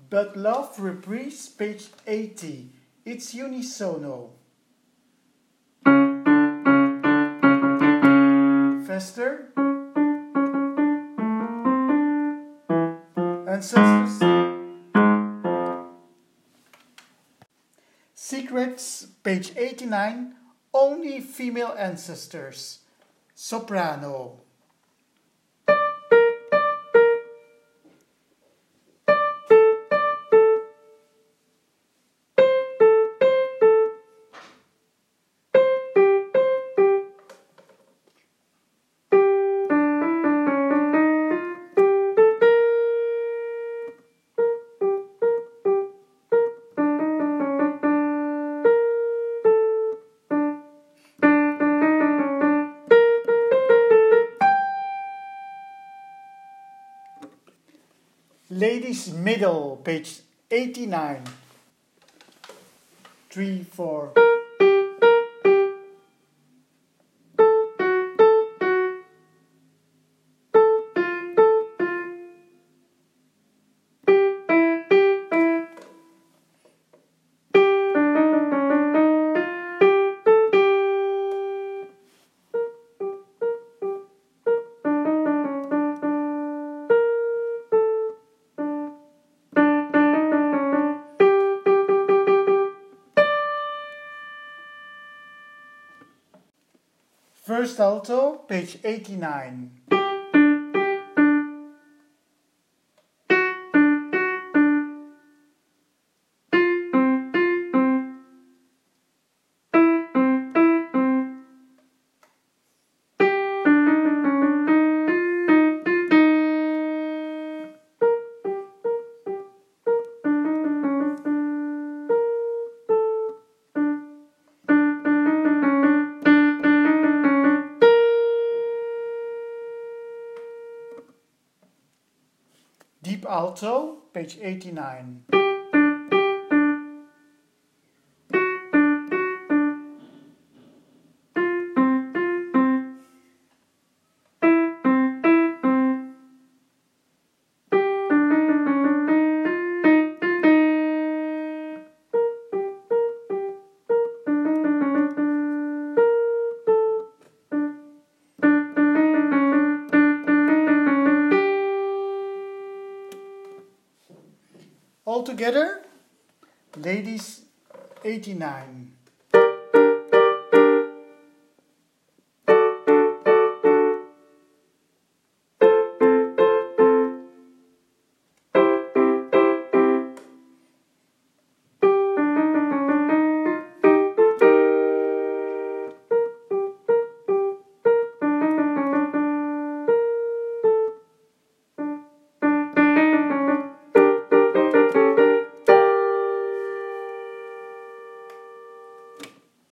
But Love Reprise, page 80. It's unisono. Faster. Ancestors. Secrets, page 89. Only female ancestors. Soprano. Ladies middle, page 89. 3, 4. First alto, page 89. Deep alto, page 89. All together, ladies 89.